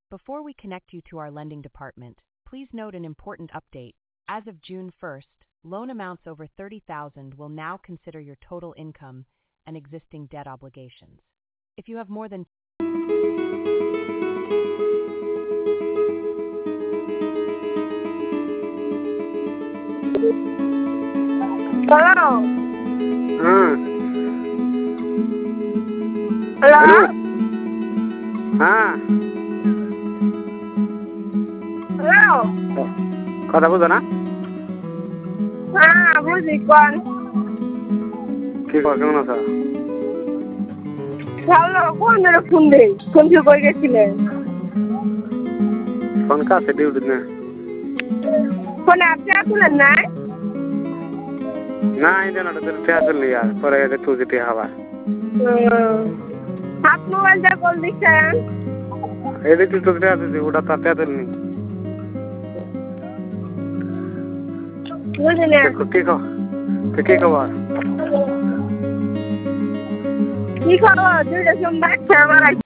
Before we connect you to our lending department, please note an important update. As of June 1st, loan amounts over $30,000 will now consider your total income and existing debt obligations. If you have more than Hello. Hello. Hello. हाँ Hello. কথা বুঝো না হ্যাঁ বুঝি কোন কি কর কেমন আছো ভালো কোন মেরে ফোন দেই কোন কি কই গেছিলেন ফোন কাছে ডিউটি না ফোন আপনি আসলেন না না এটা না তো তে আসল নি यार পরে এটা তুই যেতে হবা হাত মোবাইলটা কল দিছেন এটা তুই তো তে আসছিস ওটা তো তে আসল নি বুঝলেন কি খবর কি খবর দুইটা সোমবার আমার